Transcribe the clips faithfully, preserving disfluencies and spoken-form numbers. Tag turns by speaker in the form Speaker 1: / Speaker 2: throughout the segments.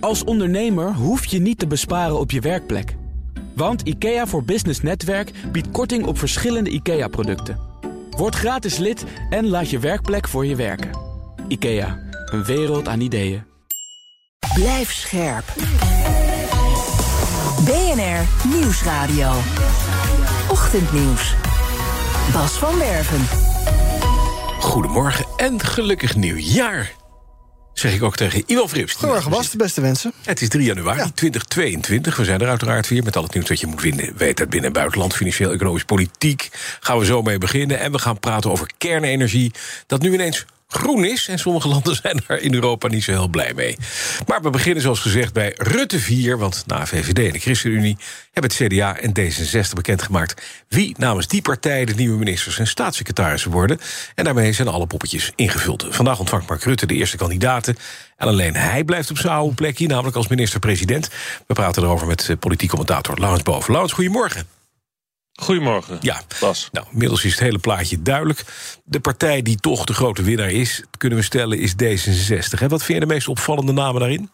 Speaker 1: Als ondernemer hoef je niet te besparen op je werkplek. Want IKEA voor Business Netwerk biedt korting op verschillende IKEA-producten. Word gratis lid en laat je werkplek voor je werken. IKEA, een wereld aan ideeën.
Speaker 2: Blijf scherp. B N R Nieuwsradio. Ochtendnieuws. Bas van Werven.
Speaker 3: Goedemorgen en gelukkig nieuwjaar. Zeg ik ook tegen Iwan Frips.
Speaker 4: Goedemorgen Bas, de beste wensen.
Speaker 3: Het is drie januari ja. tweeduizend tweeëntwintig. We zijn er uiteraard weer met al het nieuws dat je moet vinden. Weet uit binnen- en buitenland, financieel, economisch, politiek. Gaan we zo mee beginnen. En we gaan praten over kernenergie. Dat nu ineens groen is. En sommige landen zijn daar in Europa niet zo heel blij mee. Maar we beginnen zoals gezegd bij Rutte vier. Want na V V D en de ChristenUnie hebben het C D A en D zesenzestig bekendgemaakt wie namens die partij de nieuwe ministers en staatssecretarissen worden. En daarmee zijn alle poppetjes ingevuld. Vandaag ontvangt Mark Rutte de eerste kandidaten. En alleen hij blijft op zijn oude plekje, namelijk als minister-president. We praten erover met politiek commentator Laurens Boven. Laurens, goedemorgen.
Speaker 5: Goedemorgen,
Speaker 3: ja.
Speaker 5: Bas.
Speaker 3: Nou, inmiddels is het hele plaatje duidelijk. De partij die toch de grote winnaar is, kunnen we stellen, is D zesenzestig. Hè? Wat vind je de meest opvallende namen daarin?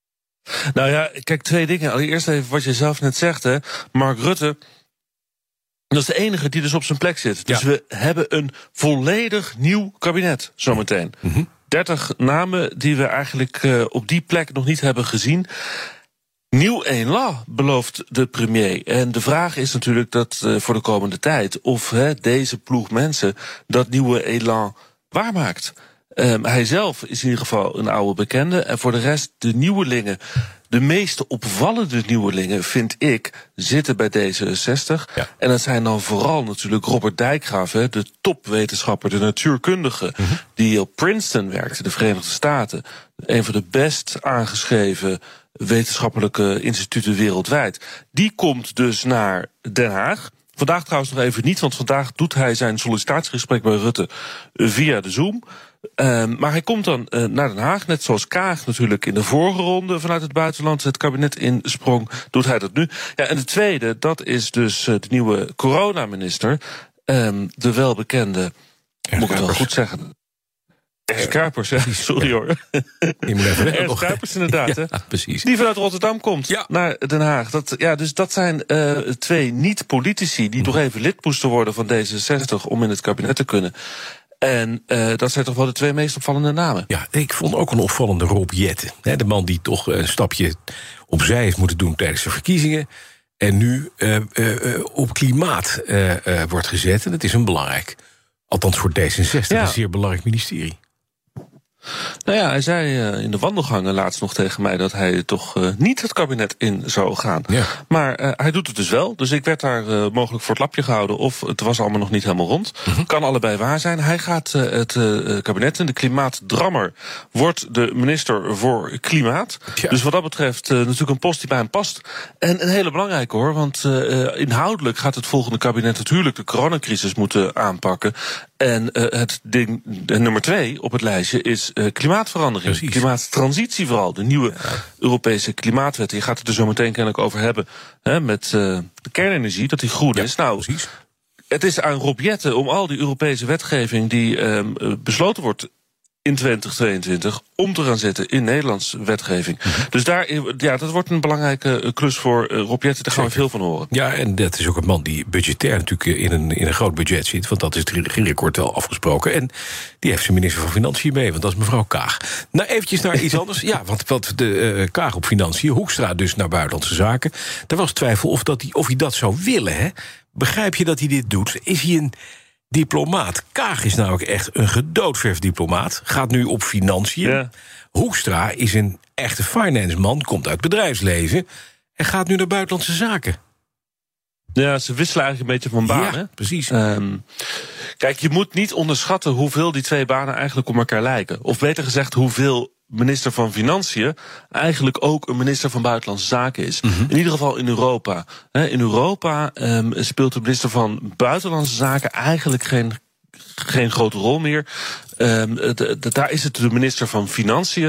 Speaker 5: Nou ja, kijk, twee dingen. Allereerst even wat je zelf net zegt, hè. Mark Rutte, dat is de enige die dus op zijn plek zit. Dus ja. we hebben een volledig nieuw kabinet, zometeen. Mm-hmm. dertig namen die we eigenlijk uh, op die plek nog niet hebben gezien. Nieuw élan, belooft de premier. En de vraag is natuurlijk dat uh, voor de komende tijd of hè, deze ploeg mensen dat nieuwe élan waarmaakt. Um, hij zelf is in ieder geval een oude bekende. En voor de rest, de nieuwelingen, de meeste opvallende nieuwelingen, vind ik, zitten bij D zesenzestig. Ja. En dat zijn dan vooral natuurlijk Robert Dijkgraaf, hè, de topwetenschapper, de natuurkundige, mm-hmm. die op Princeton werkte, de Verenigde Staten. Een van de best aangeschreven wetenschappelijke instituten wereldwijd. Die komt dus naar Den Haag. Vandaag trouwens nog even niet, want vandaag doet hij zijn sollicitatiegesprek bij Rutte via de Zoom. Um, maar hij komt dan uh, naar Den Haag, net zoals Kaag natuurlijk in de vorige ronde vanuit het buitenland het kabinet insprong, doet hij dat nu. Ja, en de tweede, dat is dus uh, de nieuwe coronaminister, um, de welbekende, moet ik het wel goed zeggen, Ernst Kuipers, ja, sorry hoor. Ernst Kuipers inderdaad, ja, hè?
Speaker 3: Precies.
Speaker 5: Die vanuit Rotterdam komt ja. naar Den Haag. Dat, ja, dus dat zijn uh, twee niet-politici die toch even lid moesten worden van D zesenzestig om in het kabinet te kunnen. En uh, dat zijn toch wel de twee meest opvallende namen.
Speaker 3: Ja, ik vond ook een opvallende Rob Jetten. Hè, de man die toch een stapje opzij heeft moeten doen tijdens de verkiezingen. En nu uh, uh, op klimaat uh, uh, wordt gezet. En dat is een belangrijk, althans voor D zesenzestig, ja. een zeer belangrijk ministerie.
Speaker 5: Nou ja, hij zei uh, in de wandelgangen laatst nog tegen mij dat hij toch uh, niet het kabinet in zou gaan. Ja. Maar uh, hij doet het dus wel. Dus ik werd daar uh, mogelijk voor het lapje gehouden of het was allemaal nog niet helemaal rond. Mm-hmm. Kan allebei waar zijn. Hij gaat uh, het uh, kabinet in. De klimaatdrammer wordt de minister voor klimaat. Ja. Dus wat dat betreft uh, natuurlijk een post die bij hem past. En een hele belangrijke hoor, want uh, inhoudelijk gaat het volgende kabinet natuurlijk de coronacrisis moeten aanpakken. En uh, het ding de nummer twee op het lijstje is uh, klimaatverandering. Precies. Klimaattransitie vooral. De nieuwe ja. Europese klimaatwet. Je gaat het er zo meteen kennelijk over hebben. Hè, met uh, de kernenergie, dat die groen ja, is. Nou, precies. Het is aan Rob Jetten om al die Europese wetgeving die uh, besloten wordt in twintig tweeëntwintig om te gaan zetten in Nederlands wetgeving. Mm-hmm. Dus daar, ja, dat wordt een belangrijke klus voor uh, Rob Jetten. Daar gaan we veel van horen.
Speaker 3: Ja, en dat is ook een man die budgetair natuurlijk in een, in een groot budget zit, want dat is het regeerakkoord al afgesproken. En die heeft zijn minister van Financiën mee, want dat is mevrouw Kaag. Nou, eventjes naar iets anders. Ja, want, want de uh, Kaag op Financiën, Hoekstra dus naar Buitenlandse Zaken. Daar was twijfel of, dat hij, of hij dat zou willen, hè? Begrijp je dat hij dit doet? Is hij een diplomaat? Kaag is namelijk echt een gedoodverfd diplomaat. Gaat nu op financiën. Ja. Hoekstra is een echte finance-man, komt uit het bedrijfsleven en gaat nu naar Buitenlandse Zaken.
Speaker 5: Ja, ze wisselen eigenlijk een beetje van baan,
Speaker 3: ja,
Speaker 5: hè?
Speaker 3: Precies.
Speaker 5: Um, kijk, je moet niet onderschatten hoeveel die twee banen eigenlijk op elkaar lijken. Of beter gezegd, hoeveel minister van Financiën eigenlijk ook een minister van Buitenlandse Zaken is. Mm-hmm. In ieder geval in Europa. In Europa um, speelt de minister van Buitenlandse Zaken eigenlijk geen, geen grote rol meer. Um, de, de, daar is het de minister van Financiën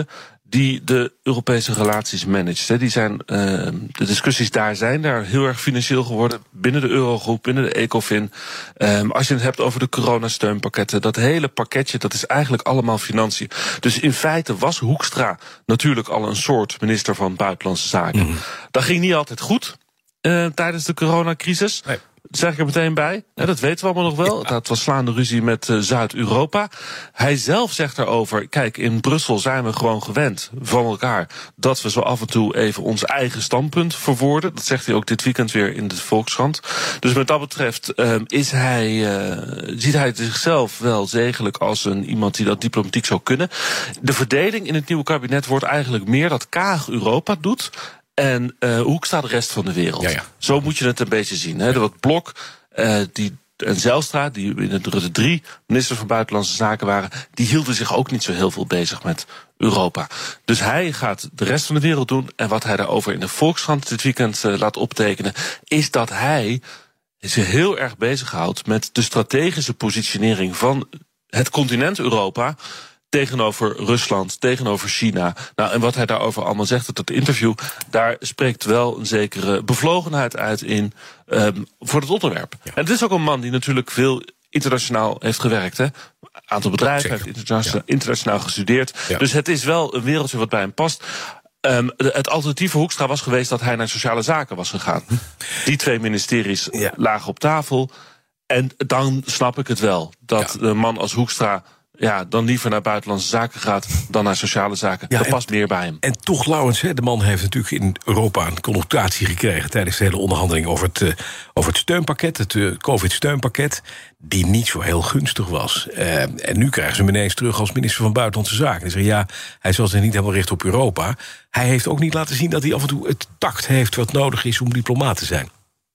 Speaker 5: die de Europese relaties managt. Die zijn, uh, de discussies daar zijn daar heel erg financieel geworden. Binnen de Eurogroep, binnen de Ecofin. Um, als je het hebt over de coronasteunpakketten. Dat hele pakketje, dat is eigenlijk allemaal financiën. Dus in feite was Hoekstra natuurlijk al een soort minister van Buitenlandse Zaken. Mm. Dat ging niet altijd goed uh, tijdens de coronacrisis. Nee. Dat zeg ik er meteen bij. Ja, dat weten we allemaal nog wel. Ja. Dat was slaande ruzie met uh, Zuid-Europa. Hij zelf zegt daarover, kijk, in Brussel zijn we gewoon gewend van elkaar dat we zo af en toe even ons eigen standpunt verwoorden. Dat zegt hij ook dit weekend weer in de Volkskrant. Dus wat dat betreft uh, is hij, uh, ziet hij zichzelf wel degelijk als een iemand die dat diplomatiek zou kunnen. De verdeling in het nieuwe kabinet wordt eigenlijk meer dat Kaag Europa doet en uh, Hoekstra de rest van de wereld. Ja, ja. Zo moet je het een beetje zien. Hè. Dat Blok uh, die, en Zijlstra, die in het Rutte drie minister van Buitenlandse Zaken waren, die hielden zich ook niet zo heel veel bezig met Europa. Dus hij gaat de rest van de wereld doen. En wat hij daarover in de Volkskrant dit weekend uh, laat optekenen, is dat hij zich heel erg bezighoudt met de strategische positionering van het continent Europa tegenover Rusland, tegenover China. Nou, en wat hij daarover allemaal zegt in dat interview, daar spreekt wel een zekere bevlogenheid uit in um, voor het onderwerp. Ja. En het is ook een man die natuurlijk veel internationaal heeft gewerkt. Hè? Een aantal bedrijven Zeker. heeft internationaal, ja. internationaal gestudeerd. Ja. Dus het is wel een wereldje wat bij hem past. Um, het alternatief voor Hoekstra was geweest dat hij naar sociale zaken was gegaan. Hm. Die twee ministeries ja. lagen op tafel. En dan snap ik het wel. Dat ja. een man als Hoekstra ja, dan liever naar buitenlandse zaken gaat dan naar sociale zaken. Ja, dat en, past meer bij hem.
Speaker 3: En toch, Laurens, de man heeft natuurlijk in Europa een connotatie gekregen tijdens de hele onderhandeling over het, uh, over het steunpakket, het uh, COVID-steunpakket, die niet zo heel gunstig was. Uh, en nu krijgen ze hem ineens terug als minister van Buitenlandse Zaken. Die zeggen, ja, hij zal zich niet helemaal richten op Europa. Hij heeft ook niet laten zien dat hij af en toe het tact heeft wat nodig is om diplomaat te zijn.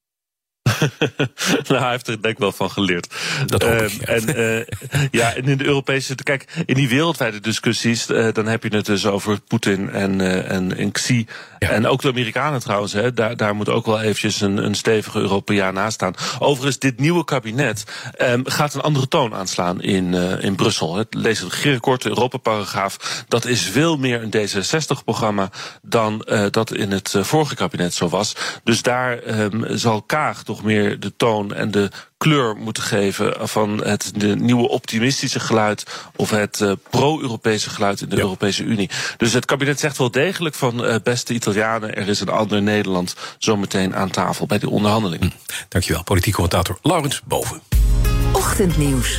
Speaker 5: Nou, hij heeft er denk ik wel van geleerd.
Speaker 3: Dat hoop ik, ja.
Speaker 5: En, uh, ja, en in de Europese, kijk, in die wereldwijde discussies, uh, dan heb je het dus over Poetin en, uh, en, en Xi. Ja. En ook de Amerikanen trouwens, hè, daar, daar moet ook wel eventjes een, een stevige Europeaan naast staan. Overigens, dit nieuwe kabinet um, gaat een andere toon aanslaan in, uh, in Brussel. Het lees het regeerakkoord, de Europaparagraaf. Dat is veel meer een D zesenzestig-programma dan uh, dat in het uh, vorige kabinet zo was. Dus daar um, zal Kaag toch meer de toon en de kleur moeten geven van het de nieuwe optimistische geluid of het uh, pro-Europese geluid in de ja. Europese Unie. Dus het kabinet zegt wel degelijk van uh, beste Italianen, er is een ander Nederland zometeen aan tafel bij die onderhandeling. Hm.
Speaker 3: Dankjewel, politiek commentator Laurens Boven.
Speaker 2: Ochtendnieuws.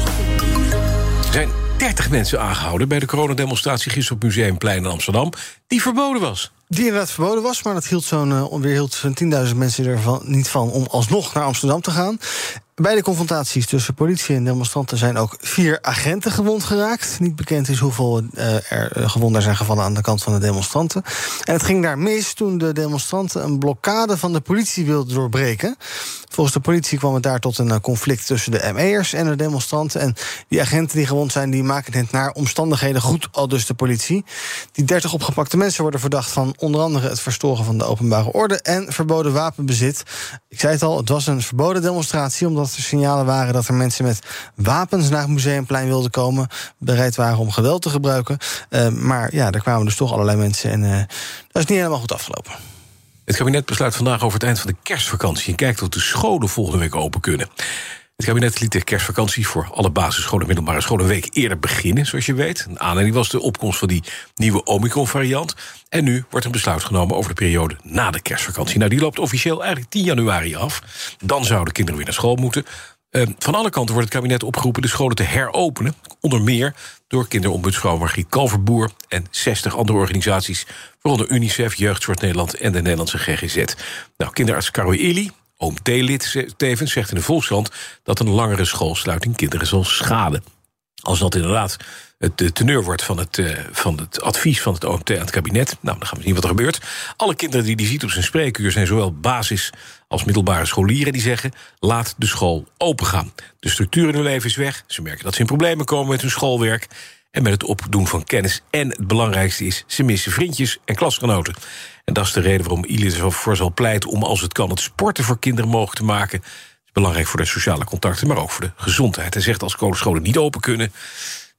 Speaker 3: Er zijn dertig mensen aangehouden bij de coronademonstratie gisteren op Museumplein in Amsterdam, die verboden was.
Speaker 4: Die inderdaad verboden was, maar dat hield zo'n uh, weerhield zo'n tienduizend mensen ervan niet van om alsnog naar Amsterdam te gaan. Bij de confrontaties tussen politie en demonstranten zijn ook vier agenten gewond geraakt. Niet bekend is hoeveel uh, er gewonden zijn gevallen aan de kant van de demonstranten. En het ging daar mis toen de demonstranten een blokkade van de politie wilden doorbreken. Volgens de politie kwam het daar tot een conflict tussen de M E'ers en de demonstranten. En die agenten die gewond zijn, die maken het naar omstandigheden goed, aldus de politie. Die dertig opgepakte mensen worden verdacht van onder andere het verstoren van de openbare orde en verboden wapenbezit. Ik zei het al, het was een verboden demonstratie, omdat er signalen waren dat er mensen met wapens naar het Museumplein wilden komen, bereid waren om geweld te gebruiken. Uh, maar ja, er kwamen dus toch allerlei mensen en uh, dat is niet helemaal goed afgelopen.
Speaker 3: Het kabinet besluit vandaag over het eind van de kerstvakantie en kijkt of de scholen volgende week open kunnen. Het kabinet liet de kerstvakantie voor alle basisscholen en middelbare scholen een week eerder beginnen, zoals je weet. Een aanleiding was de opkomst van die nieuwe Omicron-variant. En nu wordt een besluit genomen over de periode na de kerstvakantie. Nou, die loopt officieel eigenlijk tien januari af. Dan zouden kinderen weer naar school moeten. Uh, van alle kanten wordt het kabinet opgeroepen de scholen te heropenen. Onder meer door kinderombudsvrouw Margriet Kalverboer en zestig andere organisaties, waaronder UNICEF, Jeugdzorg Nederland en de Nederlandse G G Z. Nou, kinderarts Karoy Illy, O M T-lid tevens, zegt in de Volkskrant dat een langere schoolsluiting kinderen zal schaden. Als dat inderdaad het teneur wordt van het, uh, van het advies van het O M T aan het kabinet, nou, dan gaan we zien wat er gebeurt. Alle kinderen die die ziet op zijn spreekuur zijn zowel basis als middelbare scholieren die zeggen, laat de school opengaan. De structuur in hun leven is weg, ze merken dat ze in problemen komen met hun schoolwerk en met het opdoen van kennis. En het belangrijkste is, ze missen vriendjes en klasgenoten. En dat is de reden waarom Illy ervoor zal pleiten om, als het kan, het sporten voor kinderen mogelijk te maken. Het is belangrijk voor de sociale contacten, maar ook voor de gezondheid. Hij zegt, als scholen niet open kunnen,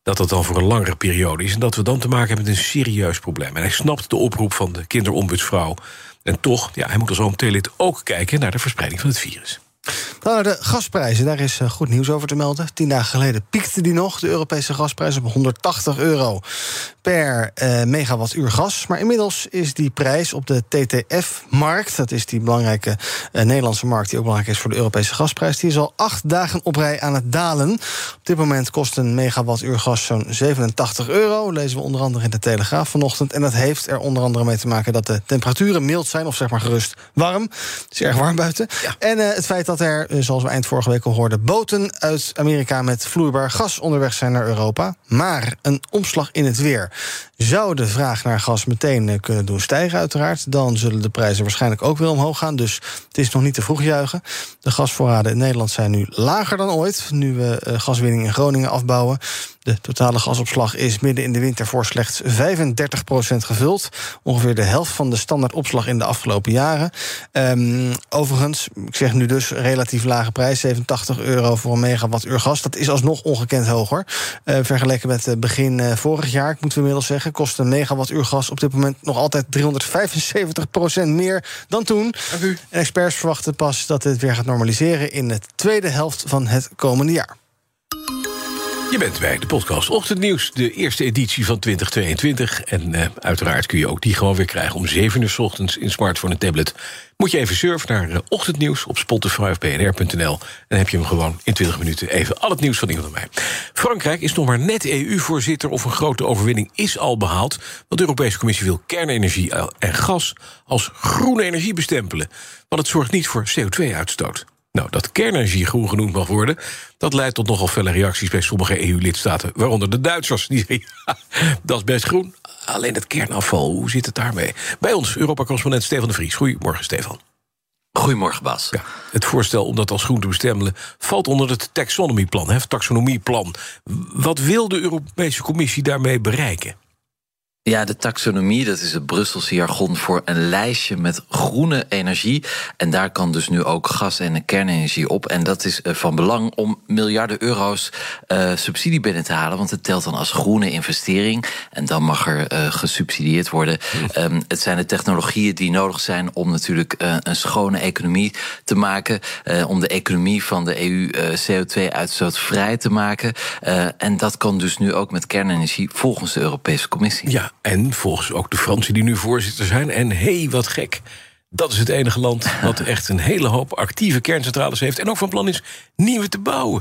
Speaker 3: dat dat dan voor een langere periode is en dat we dan te maken hebben met een serieus probleem. En hij snapt de oproep van de kinderombudsvrouw. En toch, ja, hij moet als O M T-lid ook kijken naar de verspreiding van het virus.
Speaker 4: Nou, de gasprijzen, daar is goed nieuws over te melden. Tien dagen geleden piekte die nog, de Europese gasprijs, op honderdtachtig euro per eh, megawattuur gas. Maar inmiddels is die prijs op de T T F-markt... dat is die belangrijke eh, Nederlandse markt die ook belangrijk is voor de Europese gasprijs... die is al acht dagen op rij aan het dalen. Op dit moment kost een megawattuur gas zo'n zevenentachtig euro. Lezen we onder andere in de Telegraaf vanochtend. En dat heeft er onder andere mee te maken dat de temperaturen mild zijn... of zeg maar gerust warm. Het is erg warm buiten. Ja. En uh, het feit dat er, zoals we eind vorige week al hoorden... boten uit Amerika met vloeibaar gas onderweg zijn naar Europa. Maar een omslag in het weer zou de vraag naar gas meteen kunnen doen stijgen, uiteraard. Dan zullen de prijzen waarschijnlijk ook weer omhoog gaan. Dus het is nog niet te vroeg juichen. De gasvoorraden in Nederland zijn nu lager dan ooit, nu we uh, gaswinning in Groningen afbouwen. De totale gasopslag is midden in de winter voor slechts vijfendertig procent gevuld. Ongeveer de helft van de standaardopslag in de afgelopen jaren. Um, overigens, ik zeg nu dus relatief lage prijs, zevenentachtig euro voor een megawattuur gas. Dat is alsnog ongekend hoger. Uh, vergeleken met uh, begin uh, vorig jaar, moeten we inmiddels zeggen, kost een megawattuur gas op dit moment nog altijd driehonderdvijfenzeventig procent meer dan toen. En experts verwachten pas dat het weer gaat normaliseren in de tweede helft van het komende jaar.
Speaker 3: Je bent bij de podcast Ochtendnieuws, de eerste editie van twintig tweeëntwintig. En uh, uiteraard kun je ook die gewoon weer krijgen om zeven uur 's ochtends in smartphone en tablet. Moet je even surfen naar uh, Ochtendnieuws op Spotify of b n r punt n l. En dan heb je hem gewoon in twintig minuten even al het nieuws van iemand van mij. Frankrijk is nog maar net E U-voorzitter of een grote overwinning is al behaald. Want de Europese Commissie wil kernenergie en gas als groene energie bestempelen. Want het zorgt niet voor C O twee uitstoot. Nou, dat kernenergie groen genoemd mag worden, dat leidt tot nogal felle reacties bij sommige E U-lidstaten, waaronder de Duitsers. Die zeggen, ja, dat is best groen. Alleen het kernafval, hoe zit het daarmee? Bij ons, Europa-correspondent Stefan de Vries. Goedemorgen, Stefan.
Speaker 6: Goedemorgen, Bas.
Speaker 3: Ja, het voorstel om dat als groen te bestempelen valt onder het taxonomieplan, het taxonomieplan. Wat wil de Europese Commissie daarmee bereiken?
Speaker 6: Ja, de taxonomie, dat is het Brusselse jargon voor een lijstje met groene energie. En daar kan dus nu ook gas en kernenergie op. En dat is van belang om miljarden euro's uh, subsidie binnen te halen. Want het telt dan als groene investering. En dan mag er uh, gesubsidieerd worden. Um, het zijn de technologieën die nodig zijn om natuurlijk uh, een schone economie te maken. Uh, om de economie van de E U uh, C O twee uitstoot vrij te maken. Uh, en dat kan dus nu ook met kernenergie volgens de Europese Commissie.
Speaker 3: Ja. En volgens ook de Fransen die nu voorzitter zijn. En hé, hey, wat gek. Dat is het enige land dat echt een hele hoop actieve kerncentrales heeft. En ook van plan is nieuwe te bouwen.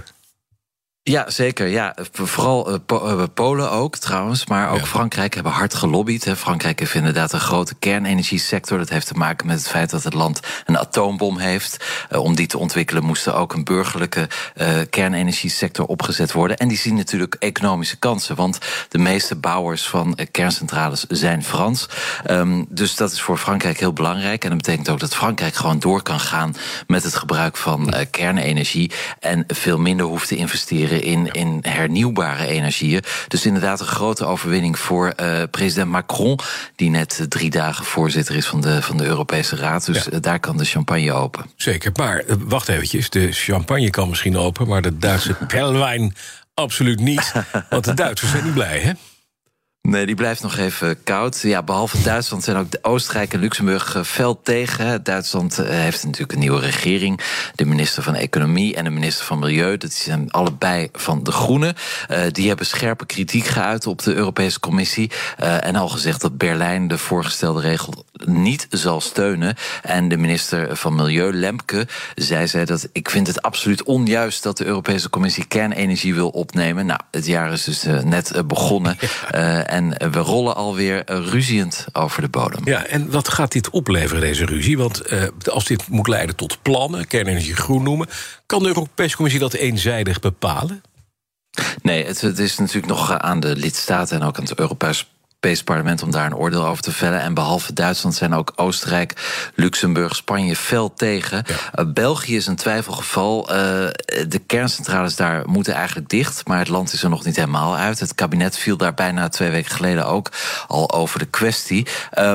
Speaker 6: Ja, zeker. Ja, vooral uh, po- uh, Polen ook trouwens, maar ook ja. Frankrijk hebben hard gelobbyd. Hè. Frankrijk heeft inderdaad een grote kernenergiesector. Dat heeft te maken met het feit dat het land een atoombom heeft. Uh, om die te ontwikkelen moest er ook een burgerlijke uh, kernenergiesector opgezet worden. En die zien natuurlijk economische kansen, want de meeste bouwers van uh, kerncentrales zijn Frans. Um, dus dat is voor Frankrijk heel belangrijk. En dat betekent ook dat Frankrijk gewoon door kan gaan met het gebruik van uh, kernenergie en veel minder hoeft te investeren In, in hernieuwbare energieën. Dus inderdaad een grote overwinning voor uh, president Macron, die net uh, drie dagen voorzitter is van de, van de Europese Raad. Dus ja. uh, daar kan de champagne open.
Speaker 3: Zeker, maar uh, wacht eventjes. De champagne kan misschien open, maar de Duitse Perlwijn absoluut niet. Want de Duitsers zijn niet blij, hè?
Speaker 6: Nee, die blijft nog even koud. Ja, behalve Duitsland zijn ook de Oostenrijk en Luxemburg fel tegen. Duitsland heeft natuurlijk een nieuwe regering. De minister van Economie en de minister van Milieu. Dat zijn allebei van de Groenen. Uh, die hebben scherpe kritiek geuit op de Europese Commissie. Uh, en al gezegd dat Berlijn de voorgestelde regel niet zal steunen. En de minister van Milieu, Lemke, zei zij dat ik vind het absoluut onjuist dat de Europese Commissie kernenergie wil opnemen. Nou, het jaar is dus uh, net uh, begonnen. Uh, En we rollen alweer ruziend over de bodem.
Speaker 3: Ja, en wat gaat dit opleveren, deze ruzie? Want uh, als dit moet leiden tot plannen, kernenergie groen noemen, kan de Europese Commissie dat eenzijdig bepalen?
Speaker 6: Nee, het, het is natuurlijk nog aan de lidstaten en ook aan het Europees Parlement om daar een oordeel over te vellen. En behalve Duitsland zijn ook Oostenrijk, Luxemburg, Spanje fel tegen. Ja. Uh, België is een twijfelgeval. Uh, de kerncentrales daar moeten eigenlijk dicht, maar het land is er nog niet helemaal uit. Het kabinet viel daar bijna twee weken geleden ook al over de kwestie. Um,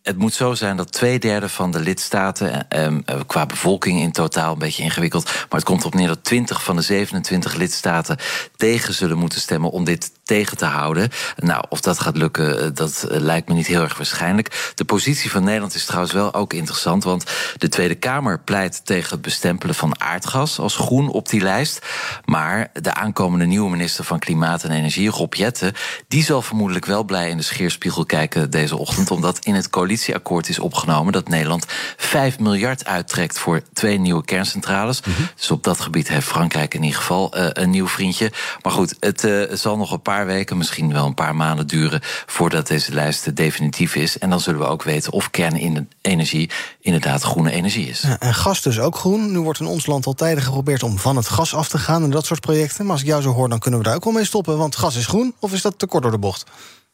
Speaker 6: het moet zo zijn dat twee derde van de lidstaten, eh, eh, qua bevolking in totaal een beetje ingewikkeld, maar het komt op neer dat twintig van de zevenentwintig lidstaten tegen zullen moeten stemmen om dit tegen te houden. Nou, of dat gaat lukken, dat uh, lijkt me niet heel erg waarschijnlijk. De positie van Nederland is trouwens wel ook interessant, want de Tweede Kamer pleit tegen het bestempelen van aardgas als groen op die lijst. Maar de aankomende nieuwe minister van Klimaat en Energie, Rob Jetten, die zal vermoedelijk wel blij in de scheerspiegel kijken deze ochtend, omdat in het coalitieakkoord is opgenomen dat Nederland vijf miljard uittrekt voor twee nieuwe kerncentrales. Mm-hmm. Dus op dat gebied heeft Frankrijk in ieder geval uh, een nieuw vriendje. Maar goed, het uh, zal nog een paar weken, misschien wel een paar maanden duren voordat deze lijst definitief is. En dan zullen we ook weten of kernenergie inderdaad groene energie is.
Speaker 4: Ja, en gas dus ook groen. Nu wordt in ons land al tijden geprobeerd om van het gas af te gaan en dat soort projecten. Maar als ik jou zo hoor, dan kunnen we daar ook wel mee stoppen. Want gas is groen, of is dat te kort door de bocht?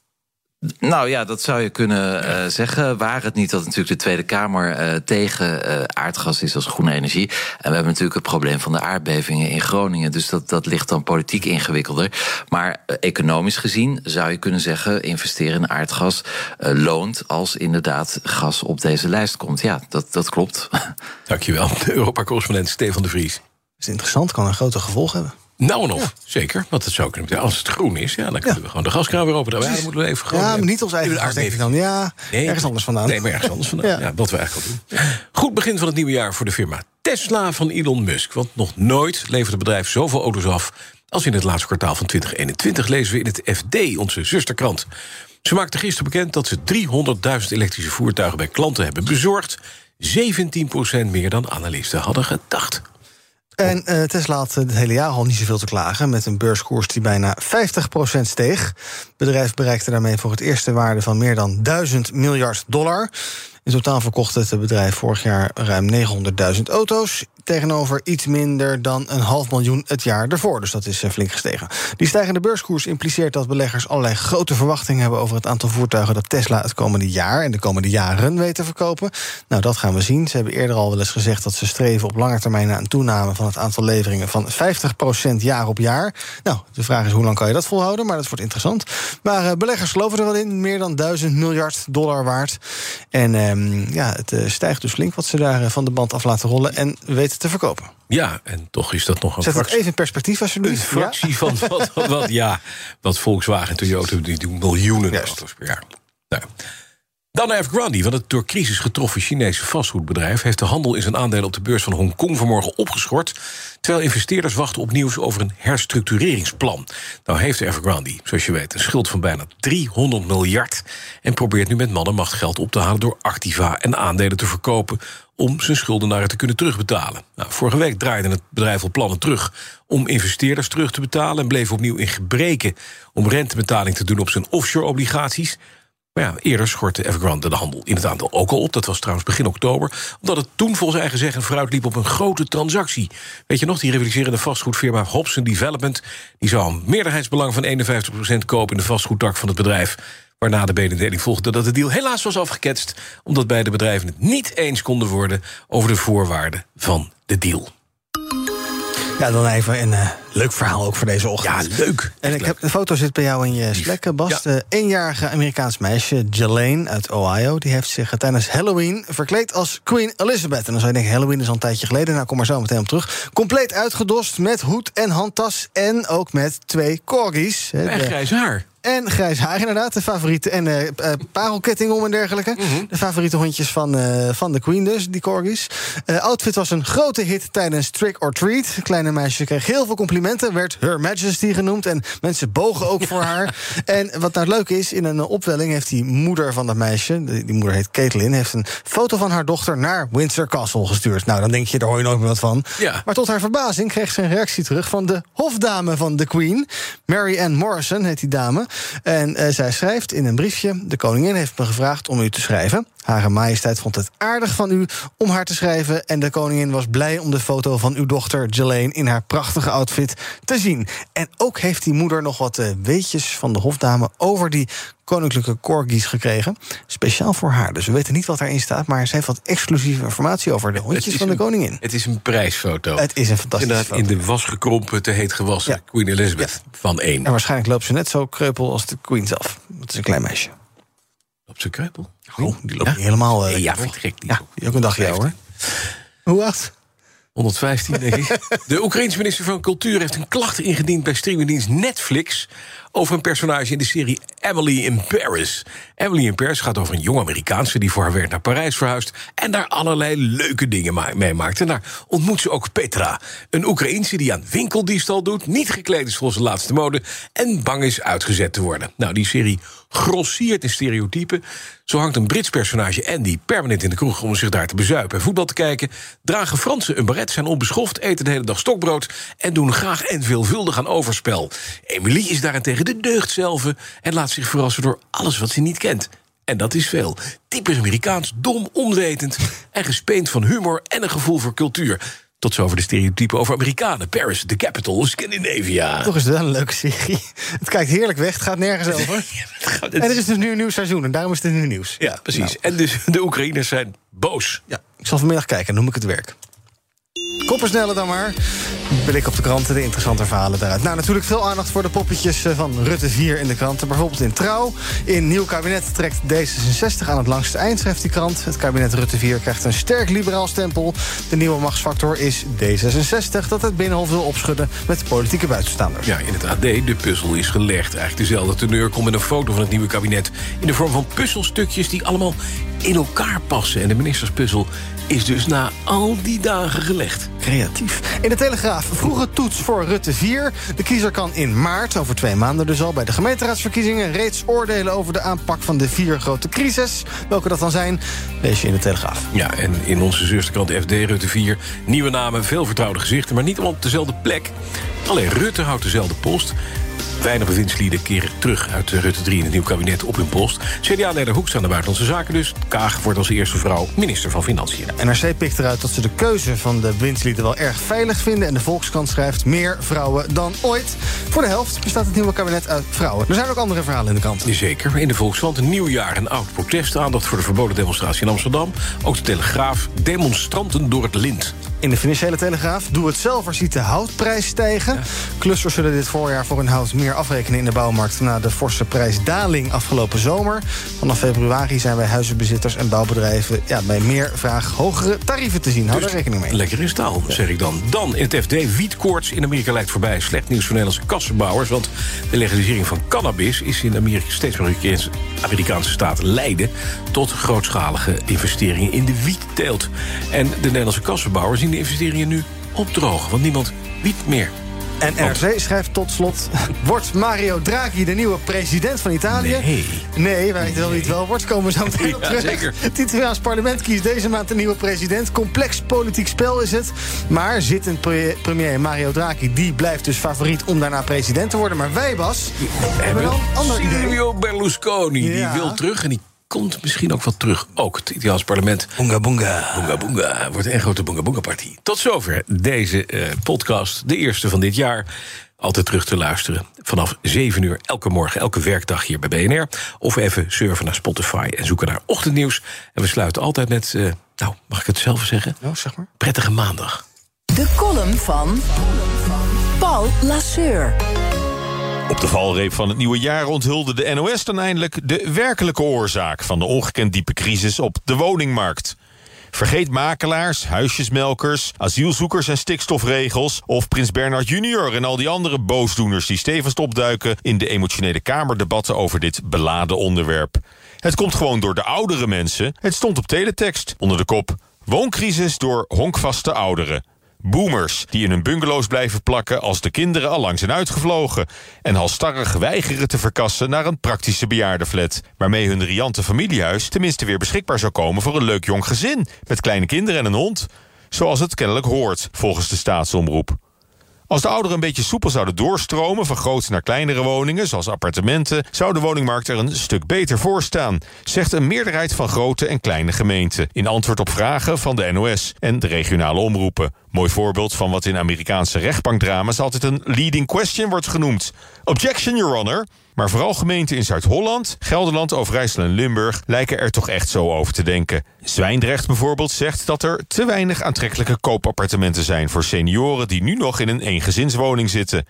Speaker 6: Nou ja, dat zou je kunnen uh, zeggen. Waar het niet dat natuurlijk de Tweede Kamer uh, tegen uh, aardgas is als groene energie. En we hebben natuurlijk het probleem van de aardbevingen in Groningen. Dus dat, dat ligt dan politiek ingewikkelder. Maar uh, economisch gezien zou je kunnen zeggen, investeren in aardgas uh, loont als inderdaad gas op deze lijst komt. Ja, dat, dat klopt.
Speaker 3: Dankjewel. De Europa-correspondent Stefan de Vries.
Speaker 4: Dat is interessant, kan een grote gevolg hebben.
Speaker 3: Nou nog,
Speaker 4: ja.
Speaker 3: Zeker. Want het zou kunnen betekenen, als het groen is, ja, dan kunnen
Speaker 4: ja.
Speaker 3: we gewoon de gaskraan weer open. Ja, dan moeten we even gewoon.
Speaker 4: Ja, maar niet ons eigen gas, denk ik dan. Ja, nee, ergens anders vandaan.
Speaker 3: Nee, maar ergens anders vandaan. ja. ja, wat we eigenlijk al doen. Goed begin van het nieuwe jaar voor de firma Tesla van Elon Musk. Want nog nooit levert het bedrijf zoveel auto's af als in het laatste kwartaal van twintig eenentwintig, lezen we in het F D, onze zusterkrant. Ze maakte gisteren bekend dat ze driehonderdduizend elektrische voertuigen bij klanten hebben bezorgd. zeventien procent meer dan analisten hadden gedacht.
Speaker 4: En uh, Tesla had het hele jaar al niet zoveel te klagen, met een beurskoers die bijna vijftig procent steeg. Het bedrijf bereikte daarmee voor het eerst de waarde van meer dan duizend miljard dollar. In totaal verkocht het bedrijf vorig jaar ruim negenhonderdduizend auto's, tegenover iets minder dan een half miljoen het jaar ervoor. Dus dat is flink gestegen. Die stijgende beurskoers impliceert dat beleggers allerlei grote verwachtingen hebben over het aantal voertuigen dat Tesla het komende jaar en de komende jaren weet te verkopen. Nou, dat gaan we zien. Ze hebben eerder al wel eens gezegd dat ze streven op lange termijn naar een toename van het aantal leveringen van vijftig procent jaar op jaar. Nou, de vraag is hoe lang kan je dat volhouden, maar dat wordt interessant. Maar uh, beleggers geloven er wel in, meer dan duizend miljard dollar waard. En um, ja, het uh, stijgt dus flink wat ze daar uh, van de band af laten rollen en weten te verkopen.
Speaker 3: Ja, en toch is dat nog een
Speaker 4: Zet
Speaker 3: fractie.
Speaker 4: dat even in perspectief alsjeblieft.
Speaker 3: Een fractie ja? van wat, wat, wat, ja, wat Volkswagen en Toyota, die doen miljoenen Juist. auto's per jaar. Nou. Dan naar Evergrande, want het door crisis getroffen Chinese vastgoedbedrijf heeft de handel in zijn aandelen op de beurs van Hongkong vanmorgen opgeschort, terwijl investeerders wachten op nieuws over een herstructureringsplan. Nou heeft Evergrande, zoals je weet, een schuld van bijna driehonderd miljard en probeert nu met man en macht geld op te halen door activa en aandelen te verkopen om zijn schuldenaren te kunnen terugbetalen. Nou, vorige week draaide het bedrijf al plannen terug om investeerders terug te betalen en bleef opnieuw in gebreken om rentebetaling te doen op zijn offshore-obligaties. Maar ja, eerder schortte Evergrande de handel in het aandeel ook al op. Dat was trouwens begin oktober. Omdat het toen volgens eigen zeggen vooruitliep op een grote transactie. Weet je nog, die rivaliserende vastgoedfirma Hobson Development, die zou een meerderheidsbelang van eenenvijftig procent kopen in de vastgoedtak van het bedrijf. Waarna de mededeling volgde dat de deal helaas was afgeketst, omdat beide bedrijven het niet eens konden worden over de voorwaarden van de deal.
Speaker 4: Ja, dan even een uh, leuk verhaal ook voor deze ochtend.
Speaker 3: Ja, leuk.
Speaker 4: En ik
Speaker 3: leuk.
Speaker 4: heb de foto zit bij jou in je Slack, Bas. Ja. De eenjarige Amerikaans meisje, Jelaine uit Ohio, die heeft zich tijdens Halloween verkleed als Queen Elizabeth. En dan zou je denken, Halloween is al een tijdje geleden. Nou, kom maar zo meteen op terug. Compleet uitgedost met hoed en handtas en ook met twee corgis.
Speaker 3: En grijs haar.
Speaker 4: En grijs haar, inderdaad. De favoriete. En uh, uh, parelketting om en dergelijke. Mm-hmm. De favoriete hondjes van, uh, van de Queen dus, die corgis. Uh, outfit was een grote hit tijdens Trick or Treat. Het kleine meisje kreeg heel veel complimenten. Werd Her Majesty genoemd. En mensen bogen ook voor haar. En wat nou leuk is, in een opwelling heeft die moeder van dat meisje, die, die moeder heet Caitlin, heeft een foto van haar dochter naar Windsor Castle gestuurd. Nou, dan denk je, daar hoor je nooit meer wat van.
Speaker 3: Ja.
Speaker 4: Maar tot haar verbazing kreeg ze een reactie terug van de hofdame van de Queen. Mary Ann Morrison heet die dame. En uh, zij schrijft in een briefje: de koningin heeft me gevraagd om u te schrijven. Hare majesteit vond het aardig van u om haar te schrijven. En de koningin was blij om de foto van uw dochter Jelaine in haar prachtige outfit te zien. En ook heeft die moeder nog wat uh, weetjes van de hofdame over die koninklijke corgis gekregen. Speciaal voor haar. Dus we weten niet wat daarin staat, maar ze heeft wat exclusieve informatie over de hondjes van de koningin.
Speaker 3: Een, het is een prijsfoto.
Speaker 4: Het is een fantastische
Speaker 3: Inderdaad,
Speaker 4: foto.
Speaker 3: in de was gekrompen, te heet gewassen. Ja. Queen Elizabeth ja. van één.
Speaker 4: En waarschijnlijk loopt ze net zo kreupel als de Queen zelf. Het is een klein meisje.
Speaker 3: Op zijn kreupel.
Speaker 4: Oh, die loopt ja? niet helemaal... Uh,
Speaker 3: nee, ja, vind ik gek. Die
Speaker 4: ja, die ook een dagje hoor. Hoe oud?
Speaker 3: honderdvijftien, denk ik. De Oekraïense minister van Cultuur heeft een klacht ingediend bij streamingdienst Netflix over een personage in de serie Emily in Paris. Emily in Paris gaat over een jong Amerikaanse die voor haar werk naar Parijs verhuist en daar allerlei leuke dingen meemaakt. En daar ontmoet ze ook Petra, een Oekraïense die aan winkeldiefstal doet, niet gekleed is volgens de laatste mode en bang is uitgezet te worden. Nou, die serie grossiert in stereotypen. Zo hangt een Brits personage Andy permanent in de kroeg om zich daar te bezuipen en voetbal te kijken. Dragen Fransen een baret, zijn onbeschoft, eten de hele dag stokbrood en doen graag en veelvuldig aan overspel. Emily is daarentegen de deugd zelf en laat zich verrassen door alles wat ze niet kent. En dat is veel. Typisch Amerikaans, dom, onwetend en gespeend van humor en een gevoel voor cultuur. Tot zover de stereotypen over Amerikanen. Paris, the capital of Scandinavia.
Speaker 4: Toch is het wel een leuke serie. Het kijkt heerlijk weg, het gaat nergens over. Ja, en er is dus nu een nieuw seizoen en daarom is het nu nieuws.
Speaker 3: Ja, precies. Nou. En dus de Oekraïners zijn boos.
Speaker 4: Ja, ik zal vanmiddag kijken, noem ik het werk. Koppersnellen dan maar. Blik op de kranten, de interessante verhalen daaruit. Nou, natuurlijk veel aandacht voor de poppetjes van Rutte vier in de kranten. Bijvoorbeeld in Trouw. In Nieuw Kabinet trekt D zesenzestig aan het langste eind, schrijft die krant. Het kabinet Rutte vier krijgt een sterk liberaal stempel. De nieuwe machtsfactor is D zesenzestig... dat het Binnenhof wil opschudden met politieke buitenstaanders.
Speaker 3: Ja, in het A D, de puzzel is gelegd. Eigenlijk dezelfde teneur komt met een foto van het nieuwe kabinet in de vorm van puzzelstukjes die allemaal in elkaar passen. En de ministerspuzzel is dus na al die dagen gelegd.
Speaker 4: Creatief. In de Telegraaf, vroege toets voor Rutte vier. De kiezer kan in maart, over twee maanden dus al, bij de gemeenteraadsverkiezingen reeds oordelen over de aanpak van de vier grote crises. Welke dat dan zijn, lees je in de Telegraaf.
Speaker 3: Ja, en in onze zusterkrant F D, Rutte vier. Nieuwe namen, veel vertrouwde gezichten, maar niet allemaal op dezelfde plek. Alleen Rutte houdt dezelfde post. Weinig bewindslieden keren terug uit Rutte drie in het nieuw kabinet op hun post. C D A-leider Hoekstra aan de buitenlandse zaken dus. Kaag wordt als eerste vrouw minister van Financiën.
Speaker 4: N R C pikt eruit dat ze de keuze van de bewindslieden wel erg veilig vinden. En de Volkskrant schrijft meer vrouwen dan ooit. Voor de helft bestaat het nieuwe kabinet uit vrouwen. Er zijn ook andere verhalen in de krant.
Speaker 3: Zeker. In de Volkskrant een nieuw jaar, een oud protest. Aandacht voor de verboden demonstratie in Amsterdam. Ook de Telegraaf. Demonstranten door het lint.
Speaker 4: In de Financiële Telegraaf, doe het zelf, ziet de houtprijs stijgen. Ja. Klussers zullen dit voorjaar voor hun hout meer afrekenen in de bouwmarkt na de forse prijsdaling afgelopen zomer. Vanaf februari zijn bij huizenbezitters en bouwbedrijven ja, bij meer vraag hogere tarieven te zien. Hou dus daar rekening mee.
Speaker 3: Lekker in staal, zeg ik dan. Dan in het F D, wietkoorts in Amerika lijkt voorbij. Slecht nieuws voor Nederlandse kassenbouwers, want de legalisering van cannabis is in Amerika steeds meer Amerikaanse staten leiden tot grootschalige investeringen in de wietteelt. En de Nederlandse kassenbouwers zien de investeringen nu opdrogen, want niemand wiet meer.
Speaker 4: En N R C schrijft tot slot, wordt Mario Draghi de nieuwe president van Italië?
Speaker 3: Nee.
Speaker 4: Nee, wij weten wel wie het wel wordt, komen we zo meteen op
Speaker 3: ja,
Speaker 4: terug.
Speaker 3: Zeker.
Speaker 4: Het Italiaans parlement kiest deze maand een nieuwe president. Complex politiek spel is het. Maar zittend premier Mario Draghi, die blijft dus favoriet om daarna president te worden. Maar wij, Bas, hebben wel een ander idee.
Speaker 3: Silvio Berlusconi, ja. die wil terug en die komt misschien ook wel terug. Ook het Italiaans parlement.
Speaker 4: Boonga boonga.
Speaker 3: Boonga boonga. Wordt een grote boonga boonga party. Tot zover deze uh, podcast, de eerste van dit jaar. Altijd terug te luisteren. Vanaf zeven uur elke morgen, elke werkdag hier bij B N R. Of even surfen naar Spotify en zoeken naar ochtendnieuws. En we sluiten altijd met, uh, nou, mag ik het zelf zeggen?
Speaker 4: Nou, zeg maar.
Speaker 3: Prettige maandag.
Speaker 2: De column van Paul Lasseur.
Speaker 7: Op de valreep van het nieuwe jaar onthulde de N O S dan eindelijk de werkelijke oorzaak van de ongekend diepe crisis op de woningmarkt. Vergeet makelaars, huisjesmelkers, asielzoekers en stikstofregels of Prins Bernhard junior en al die andere boosdoeners die stevast opduiken in de emotionele kamerdebatten over dit beladen onderwerp. Het komt gewoon door de oudere mensen. Het stond op teletext onder de kop wooncrisis door honkvaste ouderen. Boomers die in hun bungalows blijven plakken als de kinderen al lang zijn uitgevlogen. En halstarrig weigeren te verkassen naar een praktische bejaardenflat. Waarmee hun riante familiehuis tenminste weer beschikbaar zou komen voor een leuk jong gezin. Met kleine kinderen en een hond. Zoals het kennelijk hoort, volgens de staatsomroep. Als de ouderen een beetje soepel zouden doorstromen van grote naar kleinere woningen, zoals appartementen, zou de woningmarkt er een stuk beter voor staan, zegt een meerderheid van grote en kleine gemeenten, in antwoord op vragen van de N O S en de regionale omroepen. Mooi voorbeeld van wat in Amerikaanse rechtbankdrama's altijd een leading question wordt genoemd. Objection, Your Honor. Maar vooral gemeenten in Zuid-Holland, Gelderland, Overijssel en Limburg lijken er toch echt zo over te denken. Zwijndrecht bijvoorbeeld zegt dat er te weinig aantrekkelijke koopappartementen zijn voor senioren die nu nog in een eengezinswoning zitten.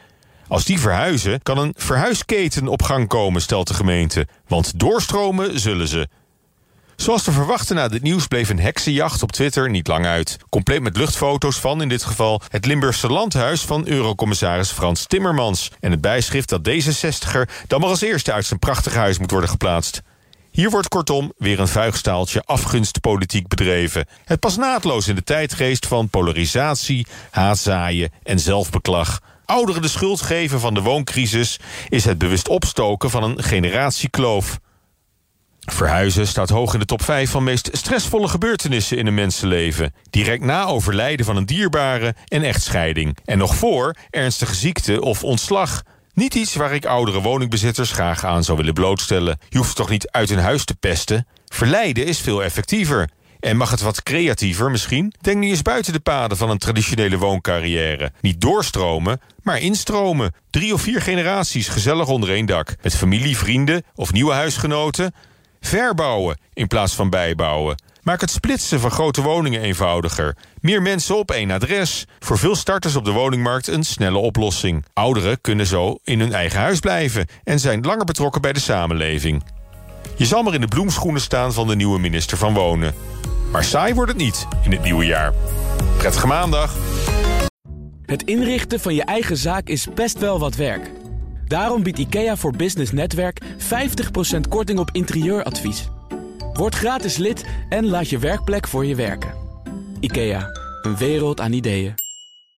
Speaker 7: Als die verhuizen, kan een verhuisketen op gang komen, stelt de gemeente. Want doorstromen zullen ze. Zoals te verwachten na dit nieuws bleef een heksenjacht op Twitter niet lang uit. Compleet met luchtfoto's van, in dit geval, het Limburgse landhuis van eurocommissaris Frans Timmermans. En het bijschrift dat D zesenzestig'er dan maar als eerste uit zijn prachtige huis moet worden geplaatst. Hier wordt kortom weer een vuigstaaltje afgunstpolitiek bedreven. Het past naadloos in de tijdgeest van polarisatie, haatzaaien en zelfbeklag. Ouderen de schuld geven van de wooncrisis is het bewust opstoken van een generatiekloof. Verhuizen staat hoog in de top vijf van meest stressvolle gebeurtenissen in een mensenleven. Direct na overlijden van een dierbare en echtscheiding. En nog voor ernstige ziekte of ontslag. Niet iets waar ik oudere woningbezitters graag aan zou willen blootstellen. Je hoeft toch niet uit hun huis te pesten? Verleiden is veel effectiever. En mag het wat creatiever misschien? Denk nu eens buiten de paden van een traditionele wooncarrière. Niet doorstromen, maar instromen. Drie of vier generaties gezellig onder één dak. Met familie, vrienden of nieuwe huisgenoten. Verbouwen in plaats van bijbouwen. Maak het splitsen van grote woningen eenvoudiger. Meer mensen op één adres. Voor veel starters op de woningmarkt een snelle oplossing. Ouderen kunnen zo in hun eigen huis blijven en zijn langer betrokken bij de samenleving. Je zal maar in de bloemschoenen staan van de nieuwe minister van Wonen. Maar saai wordt het niet in het nieuwe jaar. Prettige maandag.
Speaker 1: Het inrichten van je eigen zaak is best wel wat werk. Daarom biedt IKEA voor Business Netwerk vijftig procent korting op interieuradvies. Word gratis lid en laat je werkplek voor je werken. IKEA, een wereld aan ideeën.